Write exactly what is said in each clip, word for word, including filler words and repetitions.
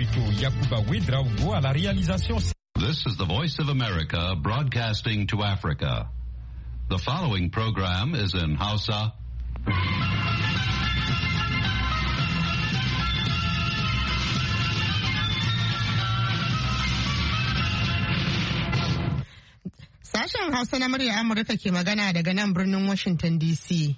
micro, Yakuba Ouedraogo à la réalisation. This is the Voice of America broadcasting to Africa. The following program is in Hausa. Sashen Hausa na murya Amurka ke magana daga nan birnin Washington D C.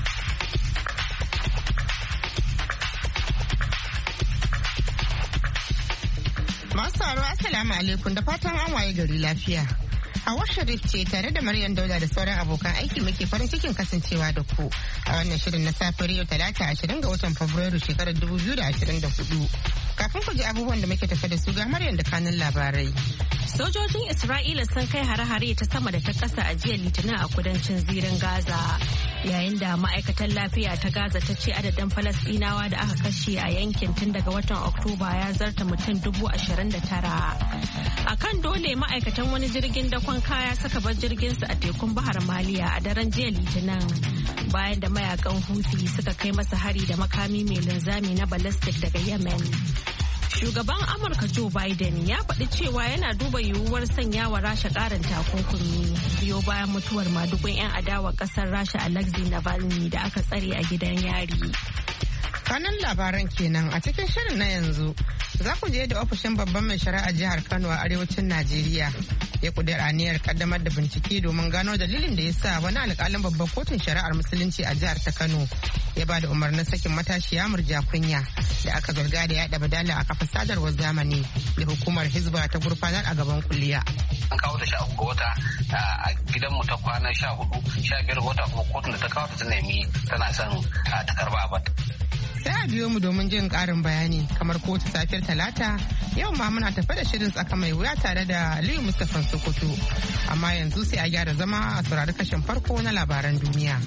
Masu sauraro Assalamu alaikum da fatan an waye gari lafiya. Hawa Sharif ce tare da Maryam Dauda da sauran abokan aiki muke farin cikin kasancewa da ku a wannan shirin na safiyar yau talata ashirin ga watan Fabrairu shekarar dubu biyu da ashirin da hudu. Kafin ku ji abubuwan da muke tafe da su ga Maryam da kanun labarai. Sojojin Isra'ila sun kai hare-hare ta sama da ta ƙasa a jiya Litinin a kudancin zirin Gaza, yayin da ma'aikatan lafiya ta Gaza ta ce adadin Falasɗinawa da aka kashe a yankin tun daga watan Oktoba ya zarta mutum dubu ashirin da tara. A kan dole ma'aikatan wani jirgin dakon kaya suka bar jirginsu a tekun Bahar Maliya a daren jiya Litinin, bayan da mayakan Houthi suka kai masa hari da makami mai linzami na ballistic daga Yemen. Shugaban Amurka Joe Biden ya faɗi cewa yana duba yiwuwar sanya wa Rasha ƙarin takunkumi biyo bayan mutuwar madugun 'yan adawa ƙasar Rasha Alexei Navalny da aka tsare a gidan yari. Kanan labaran kenan a cikin shirin na yanzu za ku je da ofishin babban mai shari'a jihar Kano a arewacin Najeriya ya kudura aniyar kaddamar da bincike domin gano dalilin da ya sa wani alƙalin babban kotun shari'ar musulunci a jihar ta Kano ya ba da umarnin sakin matashiya Murja Kunya da aka zarga da yaɗa badala a kafar sadarwar zamani da hukumar Hizba ta gurfanar a gaban kuliya. An kawo ta sha uku ga wata a gidanmu ta kwana sha hudu sha biyar ga wata kuma kotun da ta kawo ta nemi tana son ta karba abata. Sai a biyo mu domin jin karin bayani kamar kowace safiyar talata yau ma muna tafe da shirin tsaka mai wuya tare da Aliyu Mustapha Sokoto, amma yanzu sai a gyara zama a saurari kashin farko na labaran duniya.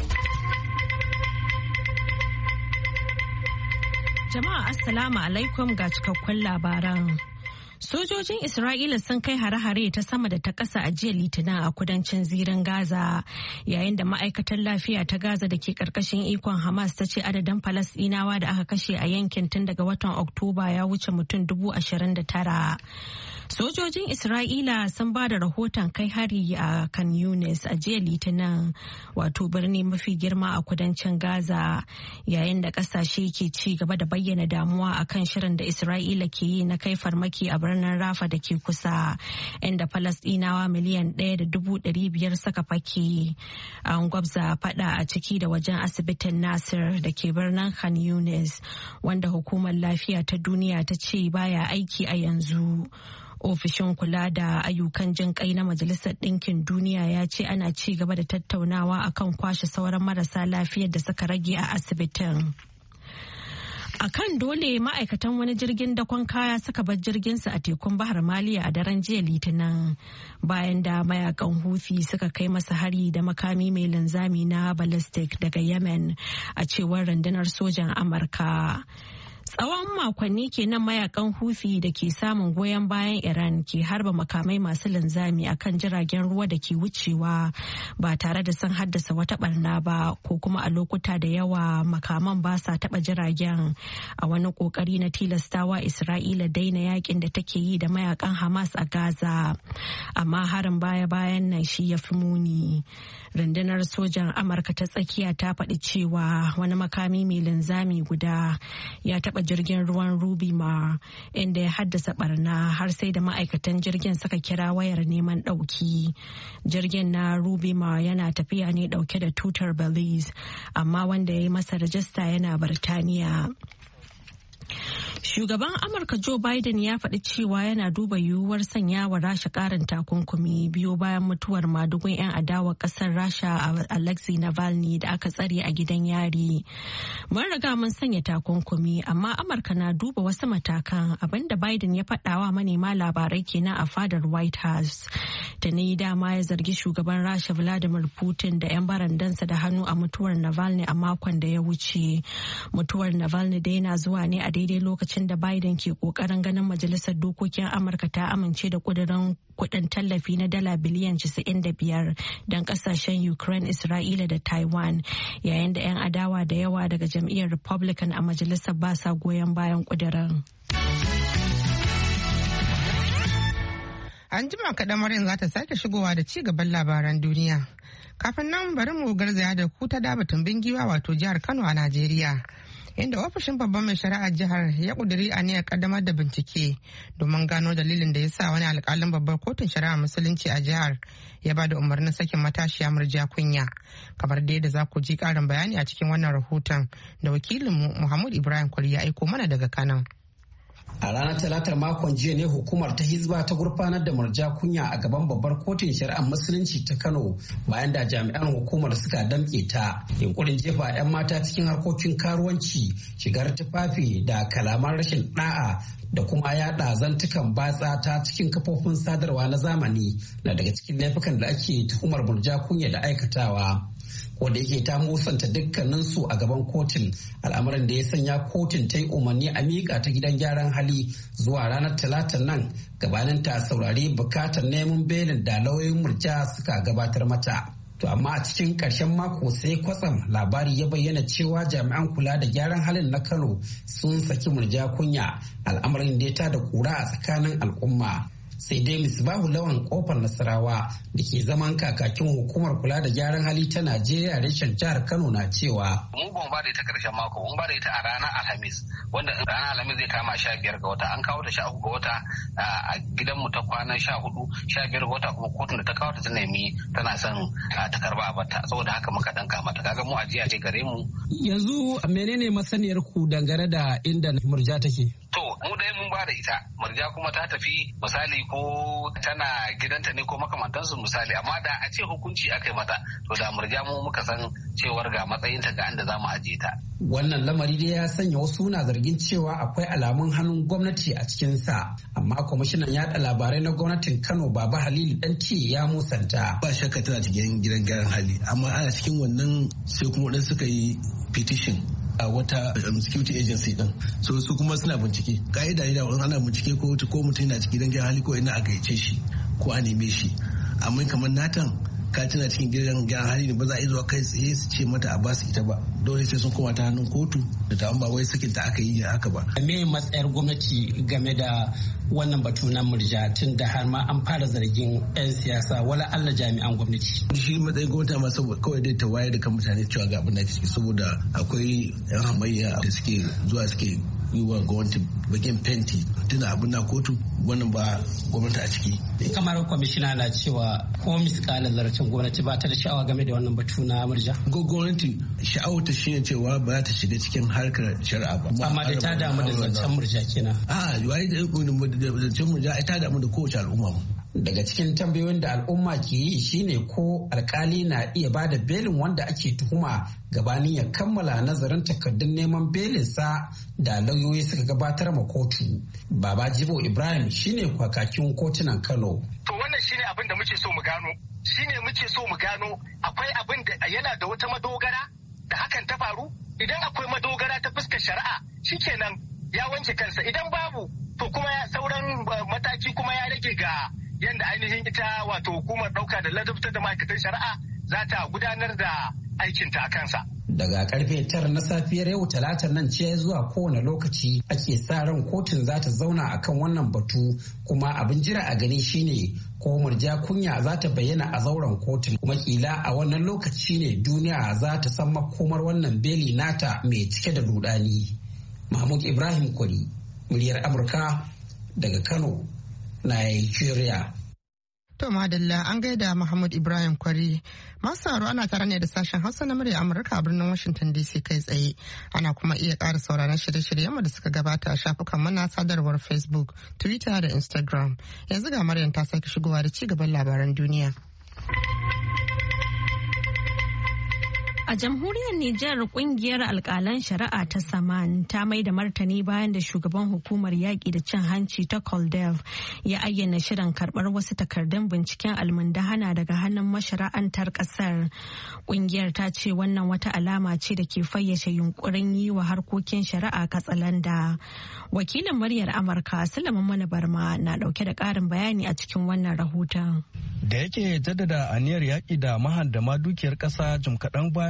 Jama'a Assalamu alaikum ga cikakkun labaran. Sojojin Isra'ila sun kai hare-hare ta sama da ta ƙasa a jiya Litinin a kudancin zirin Gaza, yayin da ma'aikatar lafiya ta Gaza da ke ƙarƙashin ikon Hamas ta ce adadin Falasɗinawa da aka kashe a yankin tun daga watan Oktoba ya wuce mutum dubu ashirin da tara. Sojojin Isra'ila sun ba da rahoton kai hari a Khan Yunis a jiya Litinin, wato birni mafi girma a kudancin Gaza, yayin da ƙasashe ke ci gaba da bayyana damuwa akan shirin da Isra'ila ke yi na kai farmaki a birnin Rafa da ke kusa, inda Falasɗinawa miliyan ɗaya da dubu ɗari biyar suka fake. An gwabza fada a ciki da wajen asibitin Nasir da ke birnin Khan Yunis, wanda hukumar lafiya ta duniya ta ce baya aiki a yanzu. Ofishin kula da ayyukan jin kai na Majalisar Ɗinkin Duniya ya ce ana ci gaba da tattaunawa akan kwashe sauran marasa lafiyar da suka rage a asibitin. A kan dole ma'aikatan wani jirgin dakon kaya suka bar jirginsu a tekun Bahar Maliya a daren jiya Litinin, bayan da mayakan Houthi suka kai masa hari da makami mai linzami na ballistic daga Yemen, a cewar rundunar sojan Amurka. Tsawon makonni kenan mayakan Houthi da ke samun goyon bayan Iran ke harba makamai masu linzami akan jiragen ruwa da ke wucewa ba tare da sun haddasa wata barna ba, ko kuma a lokuta da yawa makaman ba sa taba jiragen, a wani kokari na tilastawa Isra'ila daina yakin da take yi da mayakan Hamas a Gaza. Amma harin baya-bayan nan shi ya fi muni. Rundunar sojan Amurka ta tsakiya ta faɗi cewa wani makami mai linzami guda ya taɓa jirgin ruwan Ruby Mar, inda ya haddasa barna har sai da ma'aikatan jirgin suka kira wayar neman ɗauki. Jirgin na Ruby Mar yana tafiya ne ɗauke da tutar Belize, amma wanda ya yi masa rajista yana Birtaniya. Shugaban Amurka Joe Biden ya faɗi cewa yana duba yiwuwar sanya wa Rasha ƙarin takunkumi biyo bayan mutuwar madugun 'yan adawa ƙasar Rasha Alexei Navalny da aka tsare a gidan yari. Mun riga mun sanya takunkumi, amma Amurka na duba wasu matakan, abinda Biden ya faɗawa manema labarai kenan a fadar White House. Da ni dama ya zargi shugaban Rasha Vladimir Putin da 'yan barandansa da hannu a mutuwar Navalny a makon da ya wuce. Mutuwar Navalny dai na zuwa ne a daidai lokacin da Biden ke kokarin ganin majalisar dokokin Amurka ta amince da kudirin kudin tallafi na dala biliyan casa'in da biyar don kasashen Ukraine, Isra'ila da Taiwan, yayin da 'yan adawa da yawa daga jam'iyyar Republican a majalisar ba sa goyon bayan kudirin. An jima kaɗan Maryam za ta sake shigowa da ci gaban labaran duniya. Kafin nan bari mu garzaya da ku ta daba tumbin giwa wato jihar Kano a Najeriya. Inda ofishin babban mai shari'ar jihar ya kuduri aniyar kaddamar da bincike domin gano dalilin da ya sa wani alkalin babbar kotun shari'ar musulunci a jihar ya ba da umarnin sakin matashiya Murja Kunya. Kamar da yadda za ku ji karin bayani a cikin wannan rahoton da wakilinmu Muhammad Ibrahim Kwari ya aiko mana daga Kano. A ranar talatar makon jiya ne hukumar ta Hizba ta gurfanar da Murja Kunya a gaban babbar kotun shari'ar musulunci ta Kano bayan da jami'an hukumar suka damƙe ta yunkurin jefa 'yan mata cikin harkokin karuwanci, shigar tufafi da kalaman rashin ɗa'a da kuma yaɗa zantukan batsa ta cikin kafofin sadarwa na zamani na daga cikin laifukan da ake tuhumar Murja Kunya da aikatawa. Wanda yake ta musanta dukkaninsu a gaban kotun, al'amarin da ya sanya kotun ta yi umarni a miƙa ta gidan gyaran hali zuwa ranar talatan nan gabanin ta saurari bukatar neman belin da lauyoyin Murja suka gabatar mata. To amma a cikin ƙarshen mako sai kwatsam labari ya bayyana cewa jami'an kula da gyaran halin na Kano sun saki Murja Kunya, al'amarin da ya tada kura a tsakanin al'umma. Sai dai Misbahu Lawan Kofar Nasarawa da ke zaman kakakin hukumar kula da gyaran hali ta Najeriya reshen jihar Kano na cewa mu ban ba da ita karshen mako, mun ba da ita a ranar Alhamis, wanda ranar Alhamis zai kama sha biyar ga wata, an kawo ta sha uku ga wata a gidanmu ta kwana sha hudu, sha biyar ga wata kuma kotun da ta kawo ta ta nemi tana son ta karba a bata, saboda haka muka danka mata. Kaga mu ajiya ce gare mu. Yanzu menene masaniyar ku dangane da inda Murja take? To mu dai mun ba da ita, Murja kuma ta tafi misali ko tana gidanta ne ko makamantansu misali, amma da a ce hukunci aka yi mata to da Murja mu muka san cewar ga matsayinta ga inda za mu ajiye ta. Wannan lamari dai ya sanya wasu na zargin cewa akwai alamun hannun gwamnati a cikinsa, amma kwamishinan yaɗa labarai na gwamnatin Kano Baba Halilu Danti ya musanta. Ba shakka tana cikin gidan gyaran hali, amma ana cikin wannan sai kuma waɗansu suka yi petition a wata security agency din, so su kuma suna bincike ka'ida ne da wani ana bincike ko ko mutum yana cikin gidan hali ko ina a gayyace shi ko a neme shi, amma kamar natan ka tana cikin gidan gyaran hali ne ba za a yi zuwa kai tsaye su ce mata a basu ita ba, dole sai sun koma ta hannun kotu da ta ba wai sakin ta aka yi haka ba. Me matsayar gwamnati game da wannan batu na Murja tun da har ma an fara zargin 'yan siyasa wala Allah jami'an gwamnati? Shi matsayin gwamnati ma saboda kawai dai ta wayar da kan mutane cewa ga abin da ke saboda akwai 'yan hamayya da suke zuwa suke yi wa gwamnati bakin fenti tuna abin na kotu, wannan ba gwamnati a ciki. Kamar kwamishina na cewa ko miskalar zarafin gwamnati ba ta da sha'awa game da wannan batu na Murja? Gwamnati sha'awar ta shine cewa ba za ta shiga cikin harkar shari'a ba. Amma da ta damu da zancen Murja kenan. A wai da zancen Murja ta damu da kowace al'umma mu. Daga cikin tambayoyin da al'umma ke yi shine ko alkali na iya ba da belin wanda ake tuhuma gabanin ya kammala nazarin takardun neman belinsa da lauyoyi suka gabatar ma kotu. Baba Jibo Ibrahim shine kwakakin kotunan Kano. To wannan shine abin da muke so mu gano. Shine muke so mu gano akwai abin da yana da wata madogara da hakan ta faru. Idan akwai madogara ta fuskar shari'a shikenan ya wanke kansa, idan babu to kuma sauran mataki kuma ya rage ga yadda ainihin ita wato hukumar ɗauka da ladabtar da ma'aikatan shari'a za ta gudanar da aikinta a kansa. Daga karfe tara na safiyar yau talatar nan ce zuwa kowane lokaci ake sa ran kotun za ta zauna akan wannan batu, kuma abin jira a gani shine ko Murja Kunya za ta bayyana a zauren kotun, kuma kila a wannan lokaci ne duniya za ta san makomar wannan beli nata mai cike da rudani. Mahmud Ibrahim Kwari, muryar Amurka daga Kano, Nigeria. To madalla an gaida Muhammad Ibrahim Kwari. Masu haro ana tare ne da sashen Hausa na murya Amurka a birnin Washington D C kai tsaye. Ana kuma iya ƙara sauraron shirye-shiryen da suka gabata a shafukan mana sadarwar Facebook, Twitter da Instagram. Yanzu ga Maryam ta sake shigowa da ci gaban labaran duniya. A jamhuriyar Nijar kungiyar alkalan shari'a ta Saman ta mai da martani bayan da shugaban hukumar yaƙi da cin hanci ta Koldev ya ayyana shirin karɓar wasu takardun binciken almundahana daga hannun mashara'antar ƙasar. Kungiyar ta ce wannan wata alama ce da ke fayyace yunkurin yi wa harkokin shari'a katsalanda. Wakilin muryar Amurka Sulaiman Mana Barma na ɗauke da ƙarin bayani a cikin wannan rahoton. Da yake jaddada aniyar yaƙi da mahandama dukiyar ƙasa jim kaɗan bayan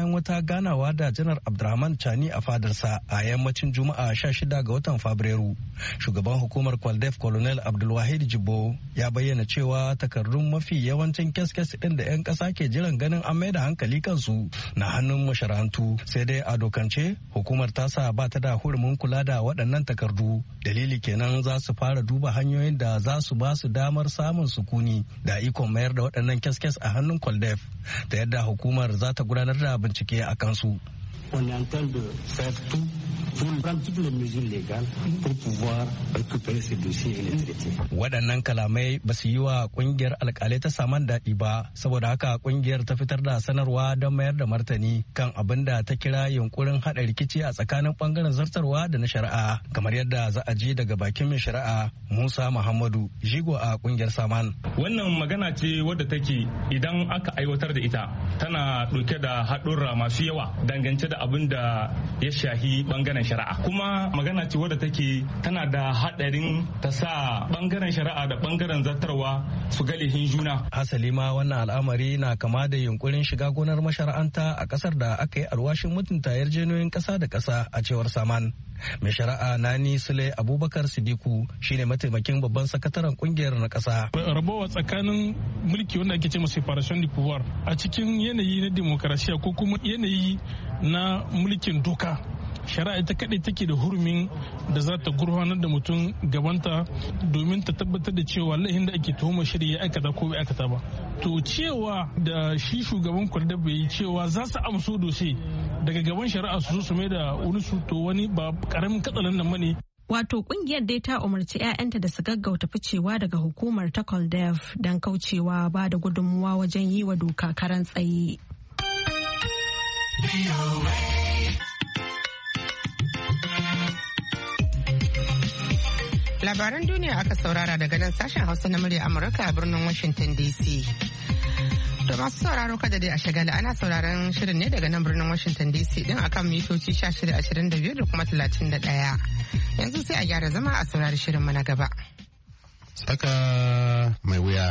bayan wata ganawa da janar Abdurrahman Chani a fadarsa a yammacin Juma'a sha shida ga watan Fabrairu. Shugaban hukumar Kwaldef Colonel Abdulwahid Jibo ya bayyana cewa takardun mafi yawancin kes-kes ɗin da 'yan ƙasa ke jiran ganin an mai da hankali kansu na hannun masharantu, sai dai a dokance hukumar tasa ba ta da hurumin kula da waɗannan takardu. Dalili kenan za su fara duba hanyoyin da za su ba su damar samun sukuni da ikon mayar da waɗannan kes-kes a hannun Kwaldef, da yadda hukumar za ta gudanar da bincike a kansu. On est en train de faire tout pour prendre toutes les mesures légales pour pouvoir récupérer ces dossiers et les traiter. Waɗannan kalamai ba su yi wa ƙungiyar alƙalai ta saman daɗi ba, saboda haka ƙungiyar ta fitar da sanarwa don mayar da martani kan abin da ta kira yunkurin haɗa rikici a tsakanin ɓangaren zartarwa da na shari'a, kamar yadda za a ji daga bakin mai shari'a Musa Muhammadu, jigo a ƙungiyar Saman. Wannan magana ce wadda take idan aka aiwatar da ita tana ɗauke da haɗurra masu yawa dangance da abin da ya shahi bangaren shari'a, kuma magana ce wadda take tana da hadarin ta sa bangaren shari'a da bangaren zartarwa su ga lehin juna. Hasali ma wannan al'amari na kama da yunkurin shiga gonar mashara'anta a kasar da aka yi alwashin mutunta yarjejeniyoyin kasa da kasa, a cewar Saman. Mai shari'a Nani Sule Abubakar Sidiku shine mataimakin babban sakataren kungiyar na kasa. Rabawa tsakanin mulki wanda ake ce masa separation du pouvoir a cikin yanayi na demokarasiya ko kuma yanayi na mulkin doka, shari'a ita kaɗai take da hurumin da za ta gurfanar da mutum gabanta domin ta tabbatar da cewa laihin da ake tuhumar shi ya aikata ko bai aikata ba. To cewa da shi shugaban Kwaldef bai yi cewa za su amso dose daga gaban shari'a su zo su mai da wani su, to wani ba karamin katsalan nan bane. Wato kungiyar dai ta umarci 'ya'yanta da su gaggauta ficewa daga hukumar ta Kwaldef don kaucewa ba da gudunmuwa wajen yi wa doka karan tsaye. Labaran duniya aka saurara daga nan sashen Hausa na murya Amurka a birnin Washington D C. Da masu sauraro kada dai a shagala, ana sauraron shirin ne daga nan birnin Washington D C din akan mitoci sha shida ashirin da biyu da kuma talatin da ɗaya. Yanzu sai a gyara zama a saurari shirin mu na gaba. Tsaka mai wuya.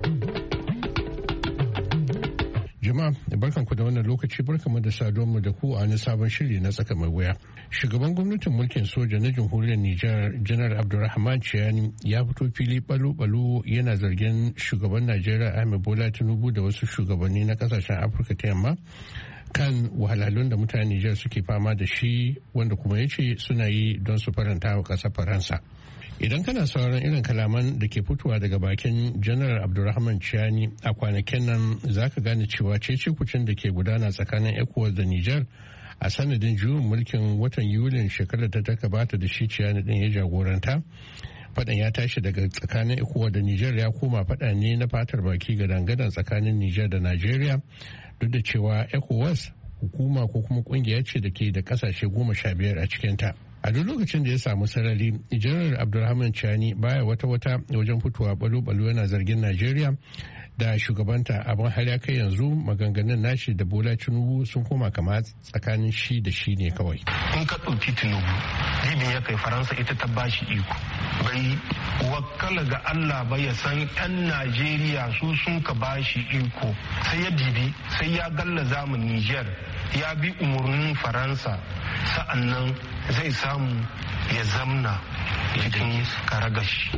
Jama'a barkanku da wannan lokaci, barkanmu da saduwarmu da ku a wani sabon shiri na tsaka mai wuya. Shugaban gwamnatin mulkin soja na jamhuriyar Nijar Janar Abdulrahman Chiani ya fito fili balo-balo yana zargin shugaban Najeriya Ahmed Bola Tinubu da wasu shugabanni na kasashen Afirka ta yamma kan wahalhalun da mutanen Nijar suke fama da shi, wanda kuma ya ce suna yi don su faranta wa ƙasar Faransa. Idan kana sauran irin kalaman da ke fitowa daga bakin janar Abdulrahman Chiani a kwanakin nan, za ka gane cewa cece-kucin da ke gudana tsakanin ECOWAS da Nijar a sanadin juyin mulkin watan Yulin shekarar da ta gabata da shi Chiani din ya jagoranta. Fadan ya tashi daga tsakanin ECOWAS da Nijar ya koma fada ne na fatar baki ga dangadan tsakanin Nijar da Najeriya, duk da cewa ECOWAS hukuma ko kuma kungiya ce da ke da kasashe goma sha biyar a cikinta. A duk lokacin da ya samu sarari, janar Abdulrahman Chiani baya wata-wata wajen fitowa balo-balo yana zargin Najeriya da shugabanta, abin har ya kai yanzu maganganun nashi da Bola Tinubu sun koma kama tsakanin shi da shi ne kawai. In ka ɗauki Tinubu, libin ya kai Faransa ita ta bashi iko. Bai wakala ga Allah ba ya san 'yan Najeriya su sun ka bashi iko. Sai ya dibi, sai ya gallaza mu Niger, ya bi umarnin Faransa, sa'annan zai samu ya zamna cikin karagashi.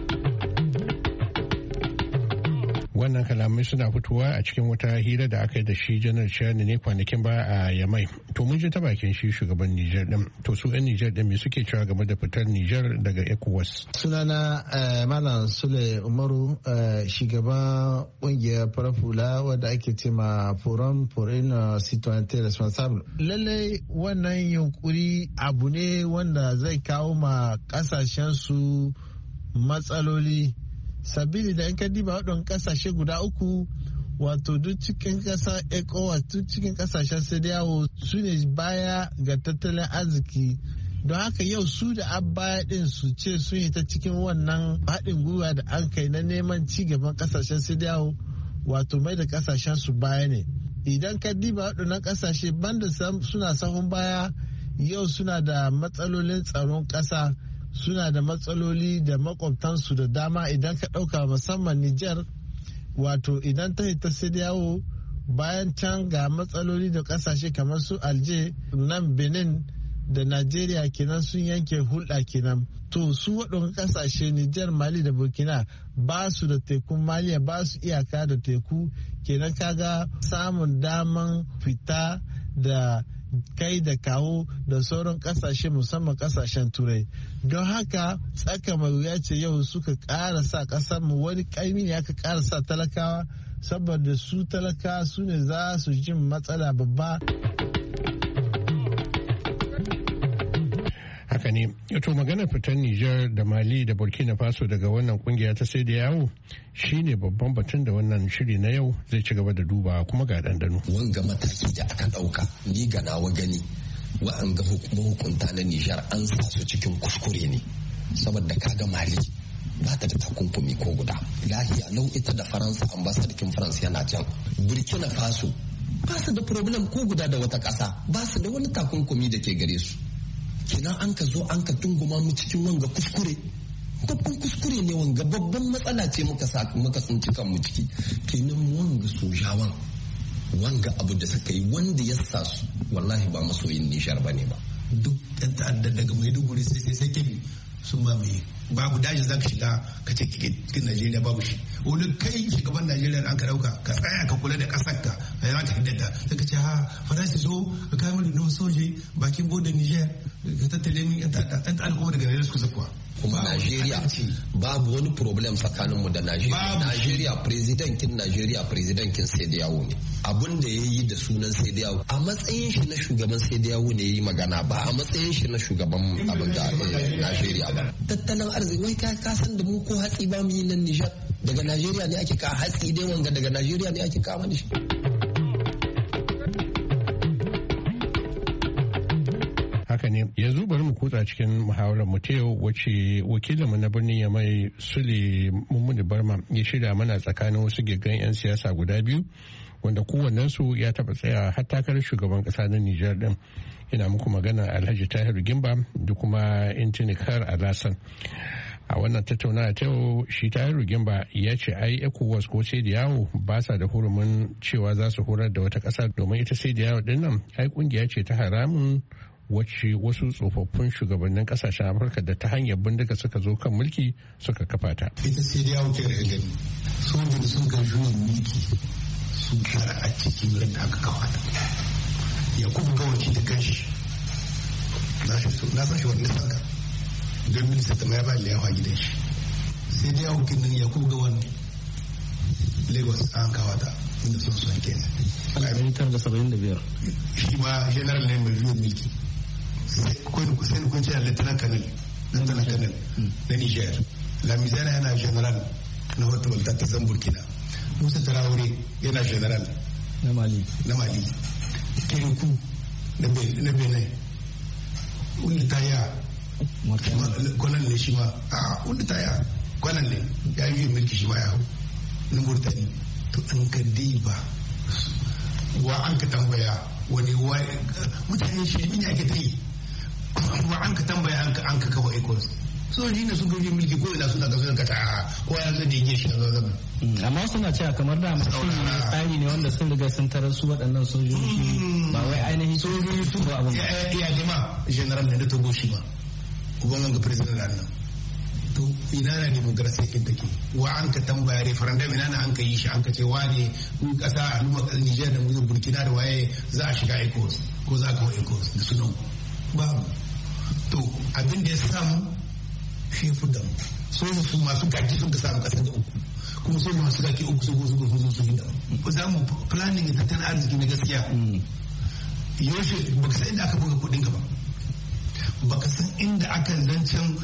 Wannan kalamai suna fitowa a cikin wata hira da aka yi da shi janar Chiani ne kwanakin baya a Yamai. To mun ji ta bakin shi shugaban Nijar din. To su 'yan Nijar din me suke cewa game da fitar Nijar daga ECOWAS? Sunana Malam Sule Umaru, shugaban kungiyar farafula wadda ake ce ma Forum for une Citoyenneté Responsable. Lallai wannan yunkuri abu ne wanda zai kawo ma kasashen su matsaloli. Sabili da in ka diba waɗannan ƙasashe guda uku, wato duk cikin ƙasa ECOWAS, duk cikin ƙasashen CEDEAO su ne baya ga tattalin arziki. Don haka yau su da abaya ɗin su ce sun yi ta cikin wannan haɗin gwiwa da an kai na neman ci gaban ƙasashen CEDEAO, wato mai da ƙasashen su baya ne. Idan ka diba waɗannan ƙasashe banda suna sahun baya, yau suna da matsalolin tsaron ƙasa, suna da matsaloli da makwabtansu da dama. Idan ka ɗauka musamman Nijar, wato idan ta ta CEDEAO bayan can ga matsaloli da kasashe kamar su alje nan benin da Najeriya kenan sun yanke hulɗa kenan. To su waɗanda ƙasashe Nijar, Mali da Burkina ba su da tekun Maliya, ba su iyaka da teku kenan, kaga samun daman fita da kai da kawo da sauran ƙasashe musamman ƙasashen Turai. Don haka tsaka mai wuya ce yau suka ƙara sa ƙasar mu wani ƙaimi ne aka ƙara sa talakawa, saboda su talakawa su ne za su jin matsala babba. Haka ne, to maganar fitar Nijar da Mali da Burkina Faso daga wannan kungiya ta sai da yawo shine babban batun da wannan shiri na yau zai ci gaba da duba kuma ga dandano. Wanga mataki da aka dauka ni ga nawa gani wa'anga hukunta na Nijar an sa su cikin kuskure ne, saboda kaga Mali ba ta da takunkumi ko guda. Lahiya lau ita da Faransa, ambasadakin Faransa yana can. Burkina Faso ba su da problem ko guda da wata ƙasa, ba su da wani takunkumi da ke gare su. Kenan an ka zo an ka tunguma mu cikin wanga kuskure, babban kuskure ne, wanga babban matsala ce muka sa muka tsinci kanmu ciki. Kenan wanga sojawan wanga abu da suka yi wanda ya sa su wallahi ba masoyin Nijar bane ba. Duk ɗan ta'adda daga Maiduguri sai sai sai Kebbi sun mamaye, babu daji za ka shiga ka ce cikin Najeriya babu shi. Wani kai shugaban Najeriya da an ka dauka ka tsaya ka kula da kasar ka a za ka hiddata sai ka ce ha Faransa zo ka kai mana nun soje bakin bodin Niger ka tattale min yan ta'adda yan ta'adda kuma daga Najeriya suka zakuwa. Kuma Najeriya babu wani problem tsakanin mu da Najeriya. Najeriya presidentin Najeriya presidentin sai da yawo ne. Abun da ya yi da sunan sai da yawo a matsayin shi na shugaban sai da yawo ne ya yi magana ba a matsayin shi na shugaban abin da Najeriya ba. Tattalin arziki wai ka san da mu ko hatsi ba mu yi nan Nijar daga Najeriya ne ake ka hatsi dai wanga daga Najeriya ne ake kama da shi. Haka ne, yanzu bari mu kutsa cikin muhawarar mu ta yau wacce wakilinmu na birnin Yamai Sule Mummuni Barma ya shirya mana tsakanin wasu giggan 'yan siyasa guda biyu wanda kowannensu ya taɓa tsaya har takarar shugaban ƙasa na Nijar din. Ina muku magana Alhaji Tahiru Gimba da kuma Intinikar Alasan. A wannan tattaunawa ta yau shi Tahiru Gimba ya ce ai ECOWAS ko sai da yawo ba sa da hurumin cewa za su horar da wata ƙasa domin ita sai da yawo din nan ai kungiya ce ta haramun wacce wasu tsofaffin shugabannin kasashen Afirka da ta hanyar bindiga suka zo kan mulki suka kafa ta. Ita sai da yawo ke da gani sojin da sun kan juyin mulki sun shara a cikin yadda aka kawo ta. Ya kuma gawaci da kanshi na san shi wani sanka don minista ta mai bayan liyawa gidan shi. Sai da yawo kin nan ya kuma gawan Lagos an kawo ta inda sun son kenan. Al'adun tara da saba'in da biyar. Shi ma general ne mai juyin mulki. Sai kun ce lieutenant colonel lieutenant colonel na Niger. Lamizana yana general na wata balta ta zan Burkina. Musa Traore yana general na Mali. Na Mali. Kirikou na Benin. Wanda ta ya kwanan ne shi ma a wanda ta ya kwanan ne ya yi mulki shi ma ya hau na Murtani. To an ka diba wa an ka tambaya wani mutane shi ne ake ta yi wa an ka tambaya an ka kawo ecos sojoji ne sun gaji mulki ko ina suna gasu da kata ko ya zai da yake shi a zazzaga. Amma suna cewa kamar da masu tsari ne wanda sun riga sun tarar su waɗannan sojoji ba wai ainihin sojoji su ba abin ya jima general ne da togo shi ba uban wanga president da nan to ina na demokrasiya kin take wa an ka tambaya referendum ina na an ka yi shi an ka ce wane kasa al'umma Niger da Burkina da waye za a shiga ECOWAS ko za a kawo ECOWAS da sunan babu. To abin da ya samu shi fi da soja su masu gaji sun ka samu kasar da uku kuma soja masu gaki uku su go su go su yi da za mu planning tattalin arziki na gaskiya yaushe baka san inda aka buga kudin ka ba baka san inda aka zancen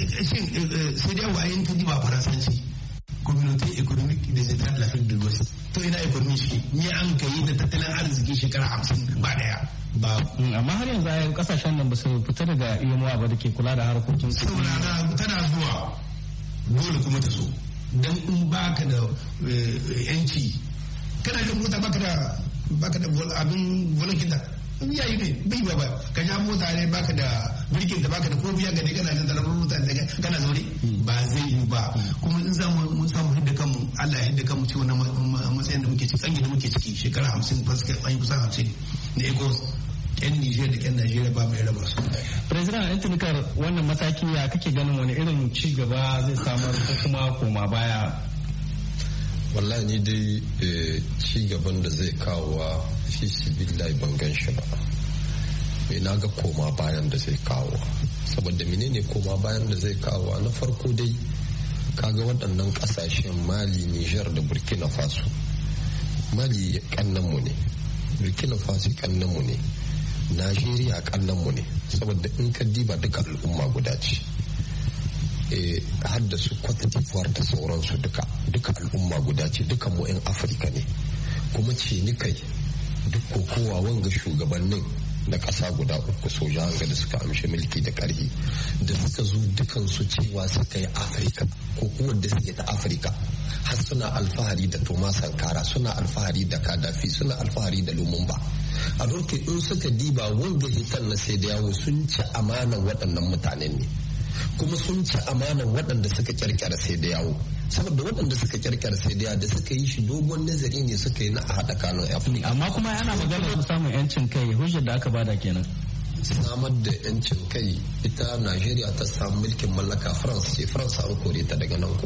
sai dai wayan ka ji ba faransanci communauté économique des états de l'Afrique de l'Ouest to ina economy shi ne an kai da tattalin arziki shekara hamsin ba daya ba. Amma har yanzu ayyukan kasashen nan ba su fita daga iyamuwa ba da ke kula da harkokin su. Saboda tana zuwa dole kuma ta so dan in baka da yanci kana da mota baka da baka da abin volunteer da ya yi ne bai ba ba ka ja mota ne baka da birkin da baka da ko biya ga dai kana jin talabar mota da kana zaure ba zai yi ba kuma in za mu mun samu hidda kanmu Allah hidda kan mutu wannan matsayin da muke ciki tsangi da muke ciki shekara hamsin fasika an yi kusan hamsin na ecos yan Nijar da yan Najeriya ba mai raba su. President Antinikar wannan mataki ya kake ganin wani irin ci gaba zai samar ko kuma koma baya? Wallahi ni dai ci gaban da zai kawo wa fi sibillahi ban gan shi ba. Me na ga koma bayan da zai kawo. Saboda menene koma bayan da zai kawo na farko dai kaga waɗannan ƙasashen Mali, Nijar da Burkina Faso. Mali kannanmu ne, Burkina Faso kannanmu ne, Najeriya kannanmu ne, saboda in ka diba duka al'umma guda ce. Har da su Cote d'Ivoire da sauransu duka, duka al'umma guda ce, duka mu 'yan Afirka ne. Kuma ce ni kai duk kokowa wanga shugabannin na ƙasa guda uku soja hanga da suka amshi mulki da ƙarfi da suka zo dukansu cewa suka yi Afirka ko kuma da suke ta Afirka har suna alfahari da Thomas Sankara, suna alfahari da Gaddafi, suna alfahari da Lumumba. A lokacin in suka diba wanga hitan na sai da yawo sun ci amanan waɗannan mutanen ne kuma sun ci amanan waɗanda suka kirkira sai da yawo saboda waɗanda suka kirkira sai da da suka yi shi dogon nazari ne suka yi na a haɗa kanun Afirka. Amma kuma yana magana da samun yancin kai hujjar da aka bada kenan. Samar da yancin kai ita Najeriya ta samu mulkin mallaka France ce, France an kore ta daga nan ko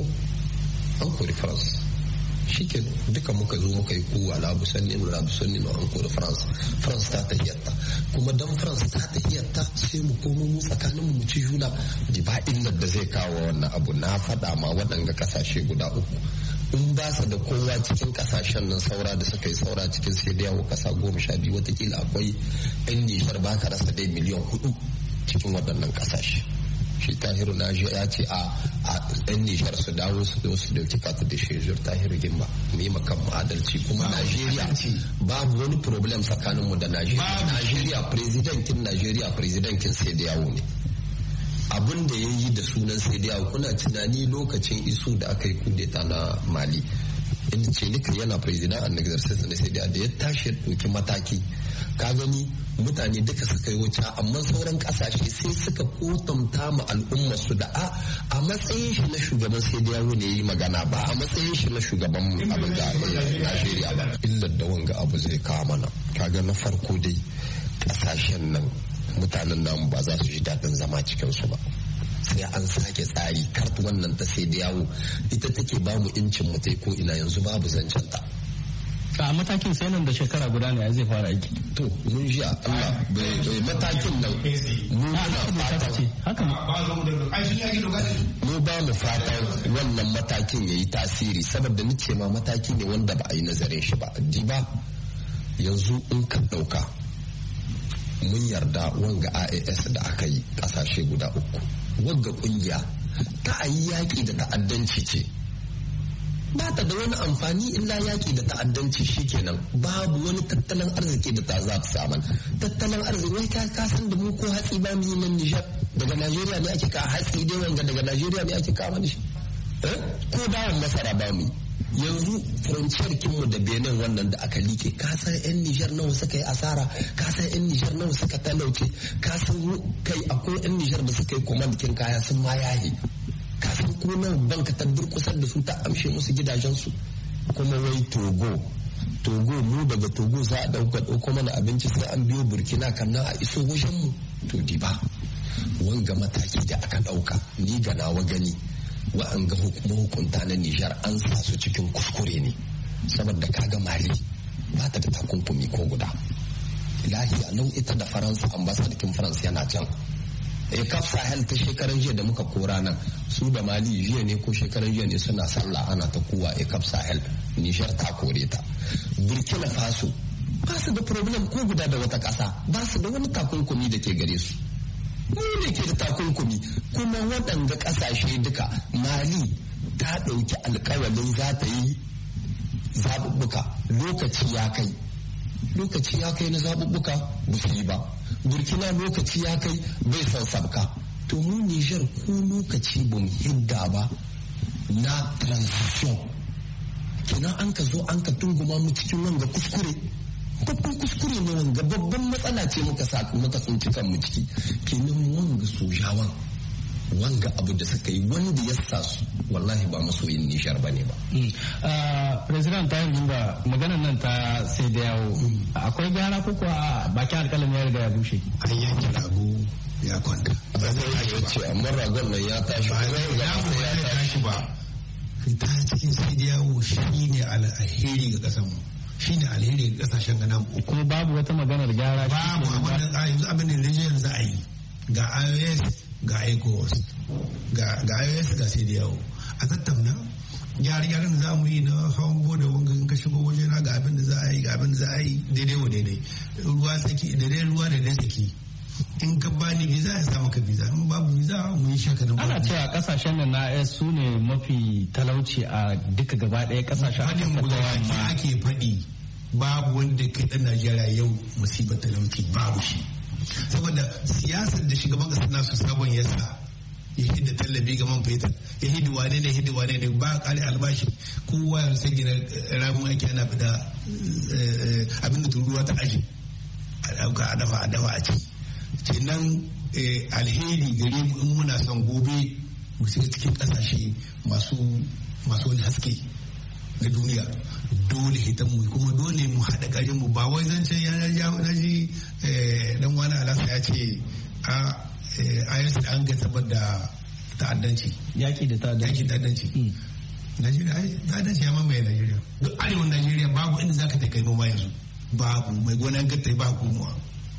an kore France shi ke duka muka zo muka yi kowa labu sanni na labu sanni na an kore France France ta tahiyatta kuma dan France ta tahiyatta sai mu komo mu tsakanin mu ci juna di ba illar da zai kawo wannan abu na faɗa ma waɗanga kasashe guda uku in ba su da kowa cikin kasashen nan saura da suka yi saura cikin sai da yawo kasa goma sha biyu watakila akwai yan Nijar ba ka rasa dai miliyan hudu cikin waɗannan kasashe. Shi Tahiru na ya ce a yan Nijar su dawo su zo su dauki katu da shejur Tahiru Gimba mu yi makan adalci kuma Najeriya babu wani problem tsakaninmu da Najeriya. Najeriya presidentin Najeriya presidentin sai da yawo ne. Abin da ya yi da sunan sai da yawo kuna tunani lokacin isu da aka yi kudeta na Mali inda ce nika yana president an exercise na sai da ya tashi ɗauki mataki ka gani mutane duka suka yi wuce amma sauran kasashe sai suka kotamta ma al'ummar su da a a matsayin shi na shugaban sai da yawo ne yi magana ba a matsayin shi na shugaban abin da Najeriya ba. Illar da wanga abu zai kawo mana kaga na farko dai kasashen nan mutanen namu ba za su ji daɗin zama cikin su ba sai an sake tsari kart wannan ta sai da yawo ita take ba mu incin mu ko ina yanzu babu zancen ta. A matakin sai nan da shekara guda ne zai fara aiki. To mun ji Allah bai matakin nan mu muna fatan haka mu ba mu fatan wannan matakin yayi tasiri saboda ni ce ma mataki ne wanda ba a yi nazarin shi ba di ba yanzu in ka dauka mun yarda wanga I A S da aka yi kasashe guda uku wanga kungiya ta ayi yaki da ta'addanci ce ba ta da wani amfani illa yaki da ta'addanci shikenan babu wani tattalin arziki da ta za ta saman tattalin arziki wai ka kasan da mu ko hatsi ba mu yi nan Nijar daga Najeriya ne ake ka hatsi dai wanga daga Najeriya ne ake kama da shi ko dawon masara ba mu yanzu frontier kinmu da Benin wannan da aka like ka san yan Nijar nawa suka yi asara ka san yan Nijar nawa suka talauce ka san kai akwai yan Nijar da suka yi komandikin kaya sun ma yahi ka san ko nan banka ta durkusar da su ta amshe musu gidajensu kuma wai Togo Togo mu daga Togo za a dauka dauko mana abinci sai an biyo Burkina kannan a iso wajen mu to di ba wanga mataki da aka dauka ni ga nawa gani wa'an ga hukunta na Nijar an sa su cikin kuskure ne saboda kaga Mali ba ta da takunkumi ko guda lahiya lau ita da Faransa ambasadakin Faransa yana can e kaf Sahel ta shekaran jiya da muka kora nan su da Mali jiya ne ko shekaran jiya ne suna sallah ana ta kuwa e kaf Sahel Nijar ta kore ta. Burkina Faso ba su da problem ko guda da wata kasa ba su da wani takunkumi da ke gare su mu ne ke da takunkumi kuma waɗanda ƙasashe duka Mali ta ɗauki alƙawalin za ta yi zaɓuɓɓuka lokaci ya kai lokaci ya kai na zaɓuɓɓuka ba su yi ba Burkina lokaci ya kai bai son sabka to mu Nijar ko lokaci ba mu hidda ba na transition kina an ka zo an ka tunguma mu cikin wanga kuskure babban kuskure ne wanga babban matsala ce muka sa muka tsinci kanmu ciki kenan wanga sojawan wanga abu da suka yi wanda ya sa su wallahi ba masoyin Nijar bane ba. President ta yi ba maganar nan ta sai da yawo akwai gyara ko kuwa bakin alƙalin ya riga ya bushe. An yanke rago ya kwanta. Ba zai tashi ba. Amma ragon nan ya tashi. Ba zai ya tashi ba. Fita cikin sai da yawo shi ne alheri ga ƙasar mu. Shi ne alheri ga ƙasashen gana mu. Kuma babu wata maganar gyara. Babu abin da yanzu abin da yanzu a yi ga I O S ga ECOWAS ga I O S ga sai da yawo a tattauna gyare-gyaren da za mu yi na hawan boda wanga in ka shigo waje na ga abin da za a yi ga abin da za a yi daidai wa daidai ruwa saki daidai ruwa daidai saki in ka bani visa ya sa maka visa in babu visa mu yi shaka da ana cewa kasashen nan na A S su ne mafi talauci a duka gaba ɗaya kasashen Afirka ta yamma ake faɗi babu wanda kai ɗan Najeriya yau musibar talauci babu shi saboda siyasar da shugaban kasar nasu sabon yasa ya hidda tallafi ga man fetur ya hidda wane ne hidda wane ne ba kare albashi kowa ya sai gina ramun ake ana fita abin da turuwa ta aji a dauka a dafa a dafa a ci kenan alheri gare mu in muna son gobe mu shiga cikin kasashe masu masu wani haske na duniya dole hitan mu kuma dole mu haɗa ƙarin mu ba wai zancen ya ji dan wani alasa ya ce a ayyansu da an ga saboda ta'addanci yaki da ta'addanci yaki ta'addanci Najeriya ai ta'addanci ya mamaye Najeriya duk arewan Najeriya babu inda zaka ta kai noma yanzu babu mai gonan gatta ba komowa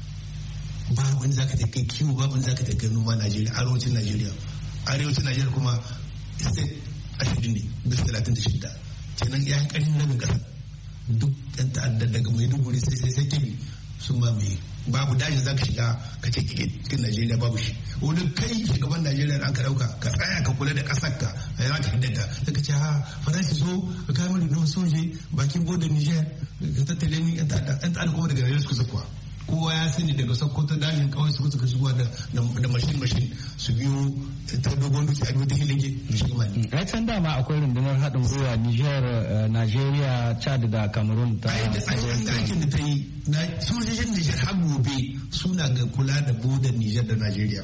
babu inda zaka ta kai kiwo babu inda zaka ta kai noma Najeriya arewacin Najeriya arewacin Najeriya kuma state ashirin ne bisa talatin da shida kenan ya karin rabin kasa duk yan ta'adda daga Maiduguri sai sai sai Kebbi sun mamaye babu dajin zaka shiga ka ce cikin Najeriya babu shi wani kai shugaban Najeriya an ka dauka ka tsaya ka kula da kasar ka a yana ka hiddata sai ka ce ha faransa so ka kai mana don soje bakin bodin Niger ka tattale ni yan ta'adda yan ta'adda kuma daga Najeriya suka zakuwa kowa ya sani daga Sokoto dajin kawai su suka shigo da da mashin mashin su biyo ta dogon duki a wata hilinge shi ma ne ai can dama akwai rundunar haɗin gwiwa Niger Nigeria Chad da Cameroon ta aikin da ta yi na sojojin Niger har gobe suna ga kula da bodar Niger da Nigeria.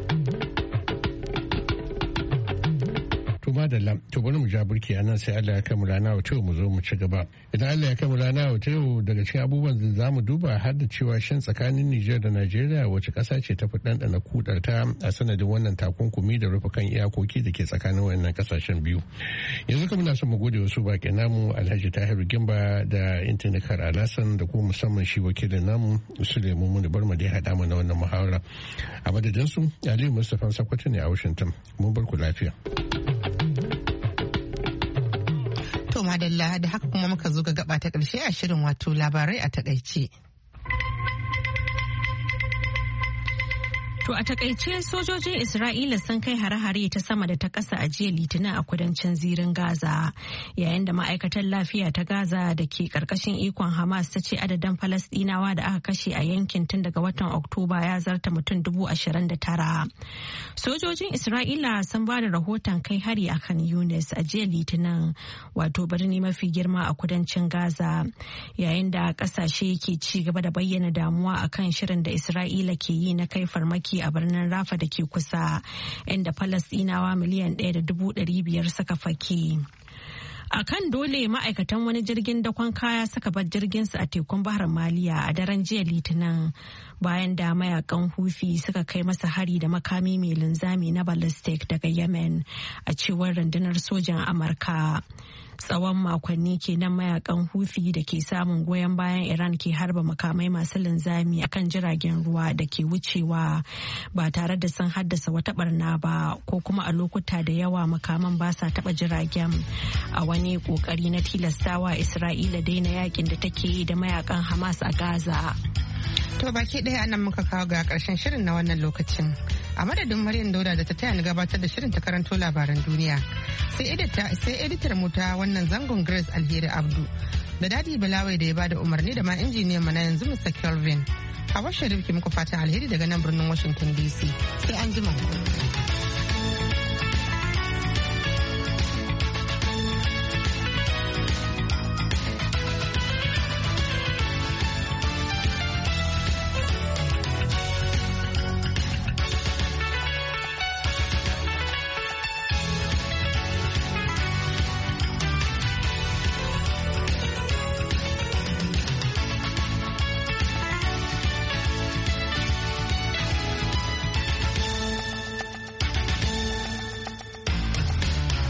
Madalla to bari mu ja burki a nan sai Allah ya kai mu rana wa mu zo mu ci gaba idan Allah ya kai mu rana wa daga cikin abubuwan da za mu duba har da cewa shin tsakanin Nijar da Najeriya wace ƙasa ce ta fi ɗanɗana kudar ta a sanadin wannan takunkumi da rufe kan iyakoki da ke tsakanin wannan ƙasashen biyu yanzu kuma na son mu gode wasu baƙi namu Alhaji Tahiru Gimba da Intanikar Alasan da kuma musamman shi wakilin namu Suleiman Muni Barma da ya haɗa mana wannan muhawara a madadin su Aliyu Mustapha Sakwato ne a Washington mun bar ku lafiya. To madalla da haka kuma muka zo ga gaba ta ƙarshe a shirin wato labarai a takaice. To a takaice sojojin Isra'ila sun kai hare-hare ta sama da ta ƙasa a jiya Litinin a kudancin zirin Gaza, yayin da ma'aikatar lafiya ta Gaza da ke ƙarƙashin ikon Hamas ta ce adadin Falasɗinawa da aka kashe a yankin tun daga watan Oktoba ya zarta mutum dubu ashirin da tara. Sojojin Isra'ila sun ba da rahoton kai hari a Khan Yunis a jiya Litinin, wato birni mafi girma a kudancin Gaza, yayin da ƙasashe ke ci gaba da bayyana damuwa akan shirin da Isra'ila ke yi na kai farmaki a birnin Rafa da ke kusa, inda Falasɗinawa miliyan ɗaya da dubu ɗari biyar suka fake. A kan dole ma'aikatan wani jirgin dakon kaya suka bar jirginsu a tekun Bahar Maliya a daren jiya Litinin bayan da mayakan Hufi suka kai masa hari da makami mai linzami na ballistic daga Yemen, a cewar rundunar sojan Amurka. Tsawon makonni kenan mayakan Hufi da ke samun goyon bayan Iran ke harba makamai masu linzami akan jiragen ruwa da ke wucewa ba tare da sun haddasa wata barna ba, ko kuma a lokuta da yawa makaman ba sa taba jiragen, a wani kokari na tilastawa Isra'ila daina yakin da take yi da mayakan Hamas a Gaza. To baki ɗaya anan muka kawo ga ƙarshen shirin na wannan lokacin. A madadin Maryam Dauda da ta taya ni gabatar da shirin ta karanto labaran duniya. Sai editar mu ta wannan zangon Grace Alheri Abdu. Da Dadi Balawai da ya bada umarni da ma injiniyan mu na yanzu Mister Kelvin. Hawa Sharif ki muku fatan alheri daga nan birnin Washington D C. Sai an jima.